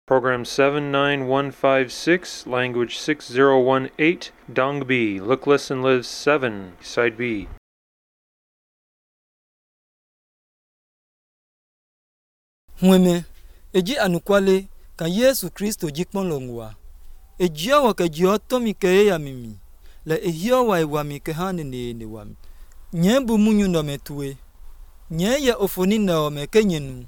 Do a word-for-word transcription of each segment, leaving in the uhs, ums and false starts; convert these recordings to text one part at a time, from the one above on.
Program seven nine one five six, language six zero one eight, Dong B. Look, Listen, Live seven, Side B. Mweme, eji anukwale ka Yesu Kristo jikpon longwa. Eji awa ka ji otomi ke ya mimi. La ehi awa ewa mi ke hane ne ne wami. Nye bu munyu no metue. Nye ya ofoni na ome ke nyenu.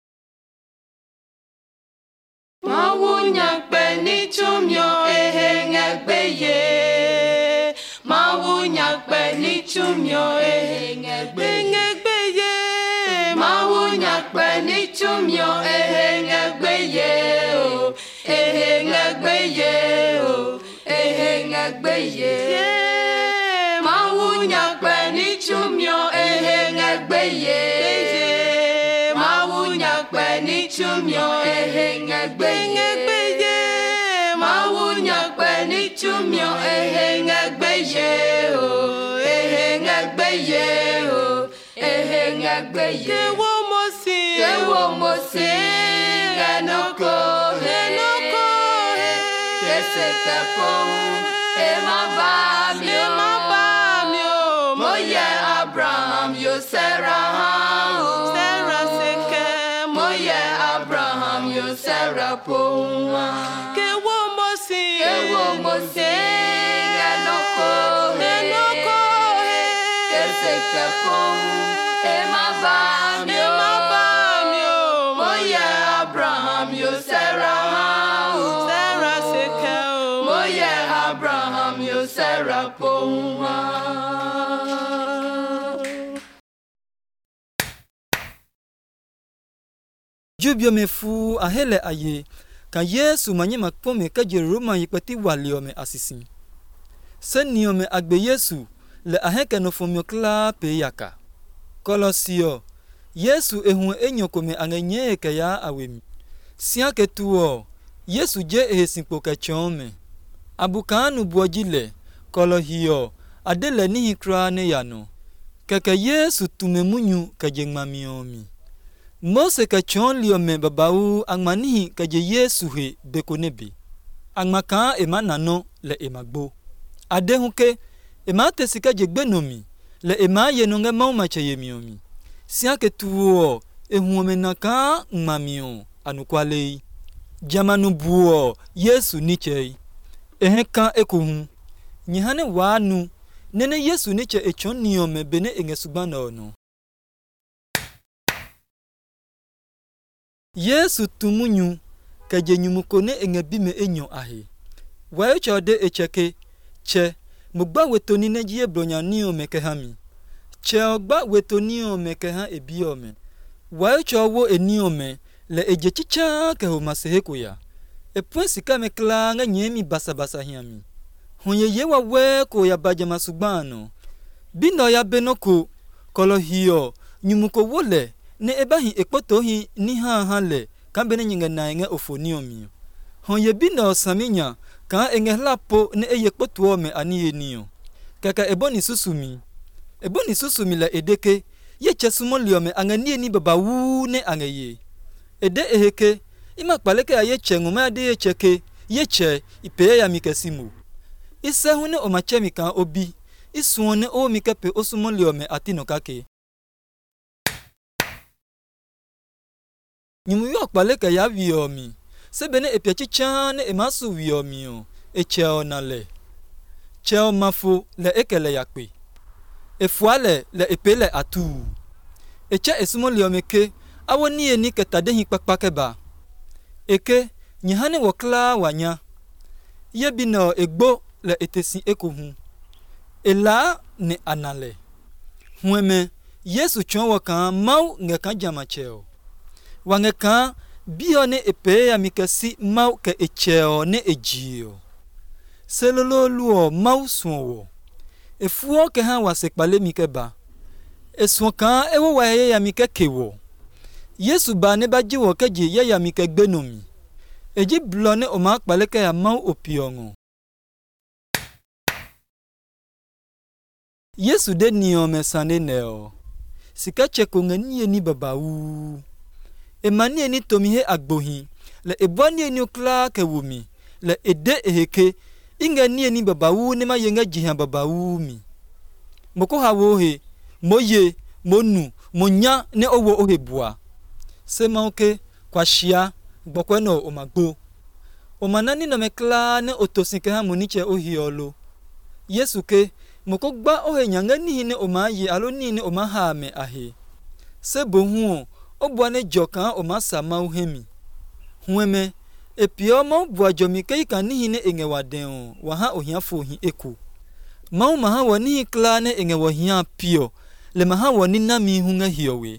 Mawunya pe ni chumyo ehe ngbeye. Mawunya pe ni chumyo ehe ngbeye. Mawunya pe ni chumyo ehe ngbeye o. Ehe ngbeye o. Ehe ngbeye. Mawunya pe ni chumyo ehe ngbeye. Mawunya pe ni chumyo ehe ngbeye. Mawunya pe ni chumyo ehe ngbeye o. Ehe ngbeye o. Ehe ngbeye. Kewo mosi. Kewo mosi. Enoko. Enoko. Kese kepo. Ema bami o. Ema bami o. Moye Abraham yo Sarah o. Sarah seke. Moye Abraham yo Sarah po. Kewo mosi. Kewo mosi. Enoko. Enoko. Kese kepo. Ema bami o. Ema bami o. Moye Abraham yo Sarah o. Sarah seke o. Moye Abraham yo Sarah po. Jubyo mefu ahele aye ka Yesu manye makpome ka Jeroma yipati waliome asisi. Seniome agbe Yesu le aheke no fomyo kla pe yaka. Kolosio Yesu ehun enyokome angenye ke ya awemi. Siake tuo Yesu je ehesinpo ke chome. Abukanu buojile kolohio adele nihi kra ne yano. Keke Yesu tumemunyu ke jengmamiomi. Mose ka chon liome babau angmanihi ka je Yesu he bekonebe. Angmaka ema nano le emagbo. Adehunke ema tesika je gbenomi le ema yenonge mauma cheyemiomi. Siake tuo ehuome naka ngmamio anukwalei. Jamanu buo Yesu nichei. Eheka ekohun. Nyihane wanu nene Yesu niche echon niome bene engesubana ono. Yesu tumunyu ka jenyumukone engebime enyo ahe. Wayo chode echeke che mugba wetoni nejiye bronya niome ke hami. Che ogba wetoni ome ke ha ebiome. Wayo chowo eniome le ejechicha ke homaseheko ya. Epuensi kame kla nga nyemi basa basa hiami. Honye yewa weko ya baje masubano. Bindo ya benoko kolohio nyumuko wole ne ebahi ekpoto hi ni ha ha le kambene nyinga na enge ofoniomi. Honye bindo saminya ka enge lapo ne eyekpoto ome ani enio. Kaka eboni susumi. Eboni susumi la edeke ye chesumoliome anganie ni babawu ne angeye. Ede eheke ima kpaleke aye chengume ade ye cheke ye che ipe ya mikesimu. Ise hune omachemi ka obi isuone o mikepe osumoliome atino kake. Nyumu yo kpaleke ya viomi sebene epiachichane emasu viomi o echeo nale. Cheo mafu le ekele yakpe. Efuale le epele atu. Eche esumoliome ke awoni eni ketadehi pakpakeba. Eke nyihane wakla wanya. Yebino egbo le etesi ekohu. Ela ne anale. Hueme Yesu chonwa ka mau ngeka jamacheo. Wangeka bio ne epe ya mikasi mau ke echeo ne ejio. Selolo luo mau suowo. Efuo ke ha wasekpale mikeba. Eswoka ewo waye ya mikekewo. Yesu ba ne baji wo keji ye ya mikegbenomi. Eji blone o ma kpaleke ya mau opiongo. Yesu de niome sane neo. Sika cheko ngani ni babawu. Emani eni tomihe agbohi le ebwani ni okla ke wumi le ede eheke inga ni ni babawu ne ma yenga jihan babawu mi moko hawo he moye monu monya ne owo ohebua se ma oke kwa shia gbokwe no omagbo omanani no mekla ne otosinke ha moniche ohiolo Yesu ke moko gba ohe nyanga ni ne omaye alo ni ne omaha me ahe se bohu obwane joka omasa ma uhemi hueme epio mo bwajomi ke kan ni ne engewaden wa ha ohiafo hi eku mau maha woni kla ne engewo hia pio le maha woni na mi hunga hiowe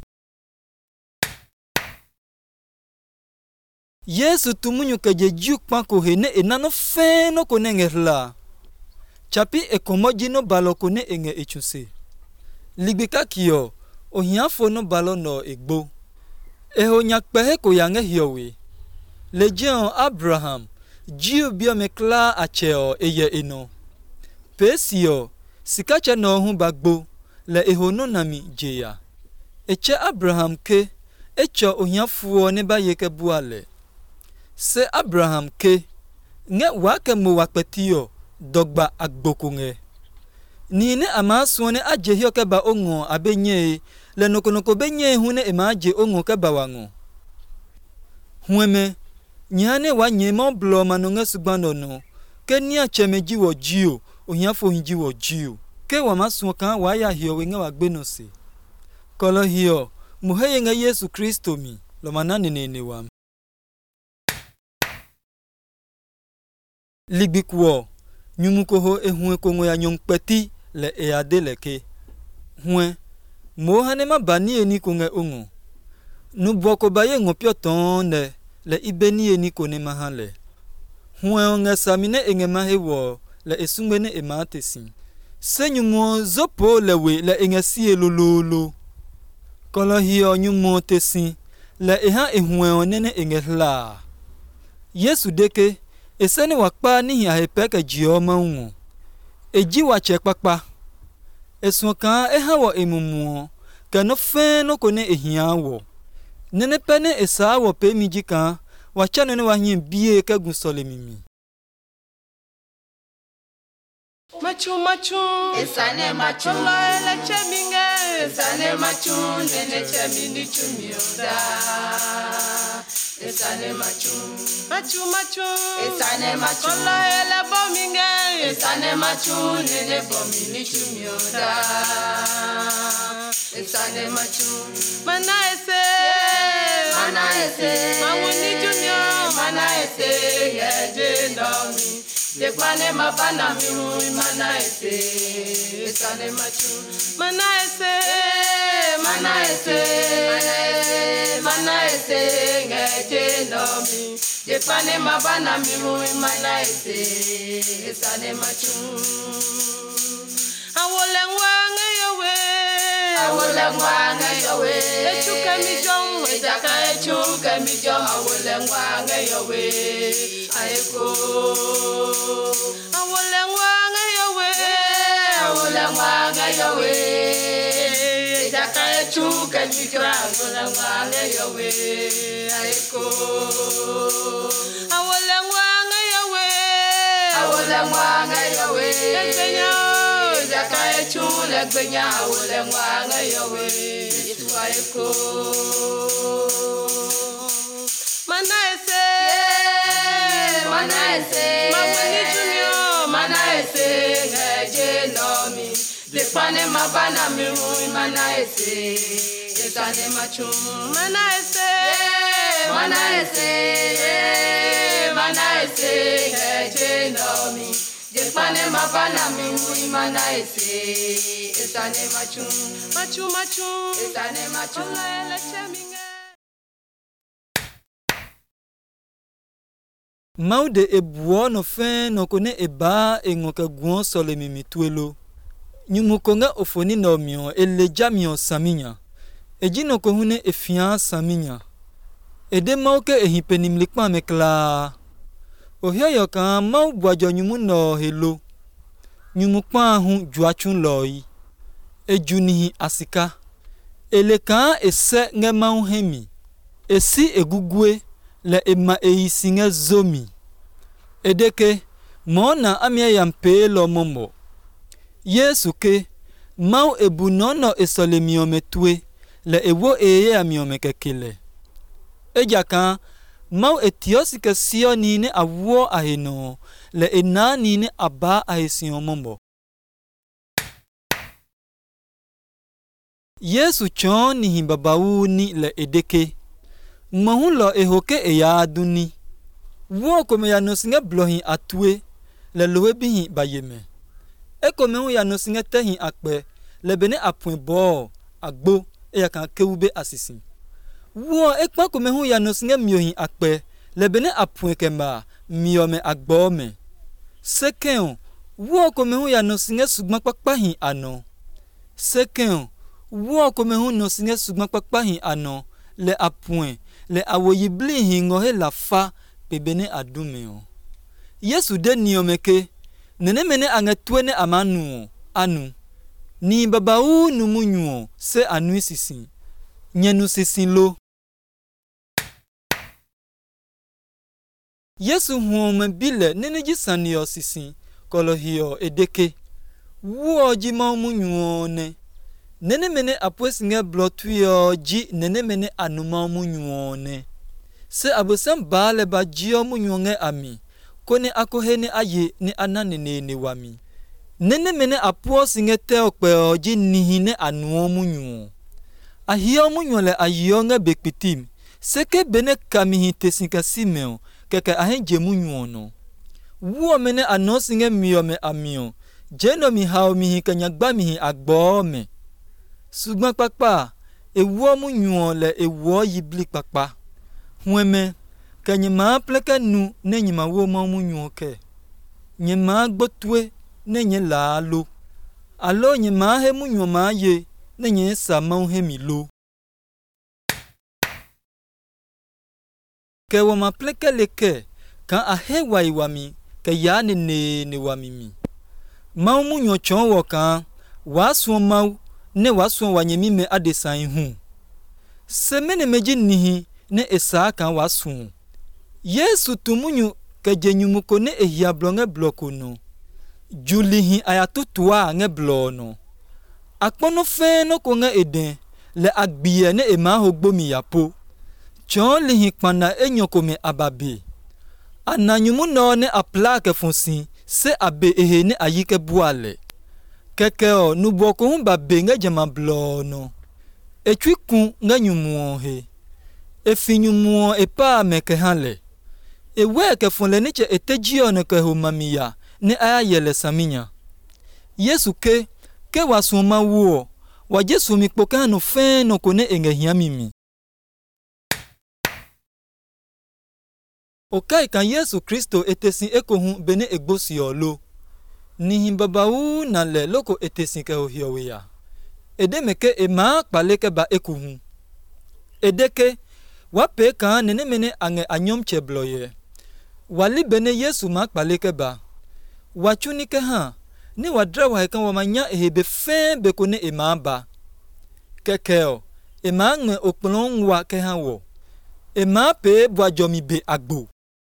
Yesu tumunyu ke jeju kpako he ne enano fe no ko nengerla chapi ekomoji no baloko ne enge echuse ligbika kio ohiafo no balo no egbo eho nyakpe ko yange hiowe legion Abraham jiu bio mekla acheo eye eno pesio sikache no hu bagbo le eho no nami jeya eche Abraham ke echo ohiafo ne ba yeke buale se Abraham ke nge wake mo wakpetio dogba agbokunge ni ne amaso ne agehio ke ba ongo abenye le nokonoko benye hu ne emaje ongo ke ba wango hueme nyane wanye mo blo manonga sugbano no ke ni achemeji wo jio ohiafo hinji wo jio ke wa maso kan wa ya hio we nge wa gbenose kolo hio muheye nge Yesu Kristo mi lo manane ne ne wa ligbikwo nyumukoho ehun kongo ya nyongpeti le eadeleke hue mo hane ma bani eni konge ongo nu boko baye ngopio tonne le ibeni eni kone mahale hue onge samine enge mahewo le esungene ematesi senyumo zopo lewe le enge sie lololo kolo hio nyumo tesi le eha ehun onene enge hla Yesu deke esene wakpa ni ahepeke jioma unwo eji wache kpakpa esuka ehawo emumu ke no fe no kone ehiawo nene pene esawo pe mijika wacha nene wahien bie ke gunsole mimi machu machu esane machu la la cheminga esane machu nene chemini chumioda esane machu machu machu esane machu la la bominga esane machu nene bomini chumioda esane machu mana ese mana ese mawuni jumio mana ese yeje ndomi dekwane mabana mi mana ese esane machu mana ese mana ese mana ese ngeje ndomi dekwane mabana mi mana ese esane machu awole ngwange yowe awole ngwange yowe echuke mi jom ejaka echuke mi jom awole ngwange yowe aeko awole ngwange yowe awole ngwange yowe ejaka echuke mi jom awole ngwange yowe aeko awole ngwange yowe awole ngwange yowe ebenyo ejaka echule gbenya awole ngwange yowe itu aeko mana ese mana ese mawuni jumio mana ese ngeje nomi dekwane mabana mi mana ese esane machu mana ese mana ese mana ese ngeje nomi dekwane mabana mi mana ese esane machu machu machu esane machu la cheminga Maude ebuo no fe no kone eba engoka guon sole mimi tuelo. Nyumukonga ofoni no mio eleja mio saminya. Eji no kohune efia saminya. Ede mauke ehipenimlikma mekla. Ohia yoka mau bwajo nyumu no helo. Nyumukpa hu juachun loi. Ejunihi asika. Eleka ese nge mau hemi. Esi egugwe. le ema eisinge zomi. Edeke mona amia yampe lo mombo. Yesu ke mau ebunono esole miome tue le ewo eye amiome kekele. Ejaka mau etiosi ke sio nine awo aheno le ena nine aba ahesion mombo. Yesu chon ni himbabau ni le edeke. Mahulo ehoke eyaduni. Wo kome ya nosinge blohin atue le lowe bihi bayeme. E kome hu ya nosinge tehin akpe le bene apwen bo agbo e ya kan keube asisi. Wo e kwa kome hu ya nosinge miohin akpe le bene apwen kemba miome agbo me. Seken wo kome hu ya nosinge sugma pakpahin ano. Seken wo kome hu nosinge sugma pakpahin ano le apwen le awoyibli hingo he la fa pebene adumeo. Yesu de niomeke nene mene angetwene amanu anu ni babau numunyo se anu sisi nyenu sisi lo. Yesu huome bile nene jisanio sisi kolohio edeke wo jima munyo ne nene mene apwesinge blotuyo ji nene mene anuma munyo ne se abosam bale ba jio munyonge ami kone akohene aye ne ananene ne wami nene mene apuo singe te okpe oji nihine anuo munyo ahio munyo le ayonge bekpitim seke bene kamihi tesinka simeo keke ahenje munyo no wo mene ano singe miome amio jeno mi hao mihi kanyagba mihi agbo me sugma pakpa ewo munyo le ewo yibli pakpa Mweme, ka nyema pleka nu ne nyema wo ma munyo ke. Nyema gbotwe ne nye la alo. Alo nyema he munyo ma ye ne nye sa ma he mi lo. Ke wo ma pleka leke ka a he wa iwami ke ya ne ne ne wami mi. Ma munyo chon wo kan wa so ma ne wa so wa nyemi me adesan hu. Se mene meji nihi ne esa kan wasu. Yesu tumunyu ke jenyumuko ne ehia blonge bloko no. Julihi ayatutua nge blono. Akpono fe no ko nge eden le agbiye ne ema hogbomi yapo. Chon lihi kpana enyoko me ababe. Ananyumu no ne aplake fonsi se abe ehe ne ayike buale. Kekeo nuboko humba be nge jama blono. Echui kun nge nyumuo he. Efinyumuo epa meke hanle. Ewe ke fonle niche etejio ne ke humamia ne aya yele saminya. Yesu ke ke wasuma wo wa Jesu mikpoka no fe no kone enge hiamimi. Okai kan Yesu Kristo etesin ekohu bene egbosi olo. Ni himbabau na le loko etesin ke ohiowe ya. Edemeke ema kpaleke ba ekuhu. Edeke wape kan nene mene ange anyom chebloye. Wali bene Yesu mak paleke ba. Wachunike ha. Ni wadra wahekan wamanya ehebe fe bekone ema ba. Kekeo. Ema nge okplon wa kehan wo. Ema pe bwajomi be agbo.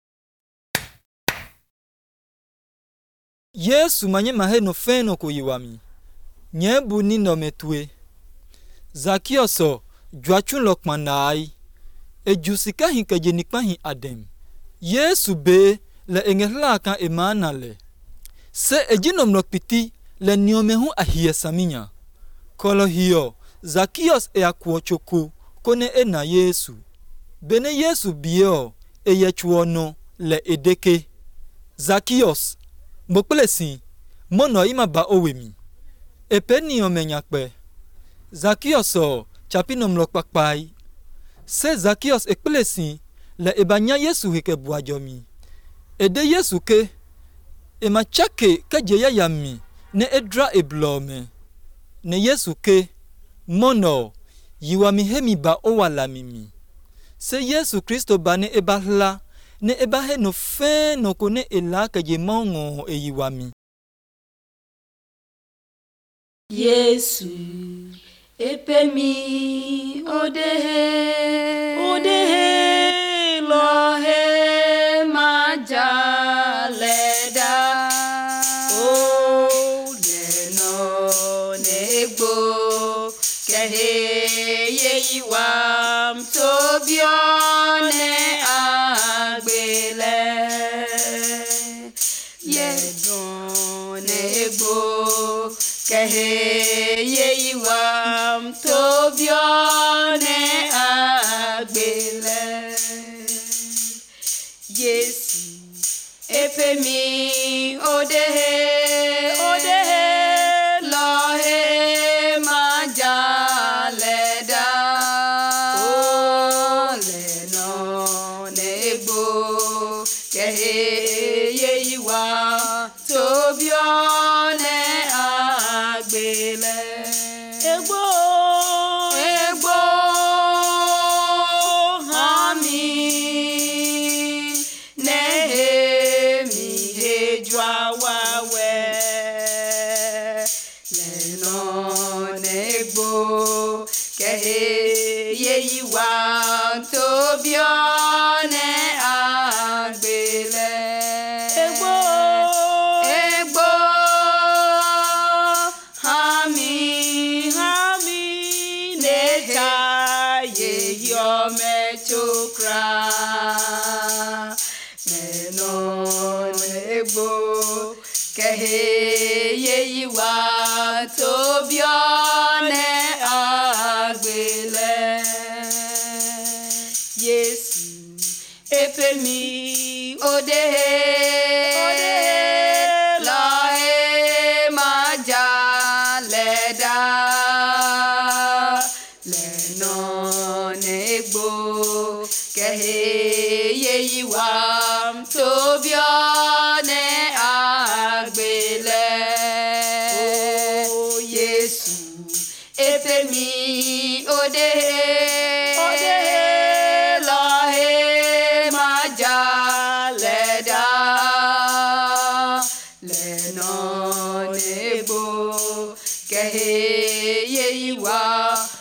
Yesu manye mahe no fe no kuyiwami. Nye bu ni no metue. Zakioso jwachun lokmanai. Ejusika hinka jenikpahi adem. Yesu be le engehla kan emanale. Se ejinom nokpiti le niomehu ahie saminya. Kolo hiyo, Zakios e akuochoko kone ena Yesu. Bene Yesu biyo e yechuono le edeke. Zakios, mokplesi, mono ima ba owemi. Epe niome nyakpe. Zakioso, chapinom lokpakpai. Se Zakios ekplesi le ebanya Yesu hike buajomi. Ede Yesu ke ema chake kejeya yami ne edra eblome. Ne Yesu ke mono yiwami hemi ba owala mimi. Se Yesu Kristo bane ebahla ne ebahe no fe no kone ela keje mongo e yiwami. Yesu epemi odehe odehe lo kehe ye iwam tobione agbele Yesu epemi odehe odehe lohe majaleda ole no nebo kehe ye iwa tobione agbele egbo egbo hami nehemi hejwa wawe leno negbo kehe ye iwa tobione agbele egbo egbo hami hami neta ye yome chukra neno negbo kehe ye iwa tobione agbele Yesu epemi odehe odehe lae majaleda leno negbo kehe ye iwa tobione agbele oh Yesu epemi odehe odehe lae majaleda leno nebo kehe ye iwa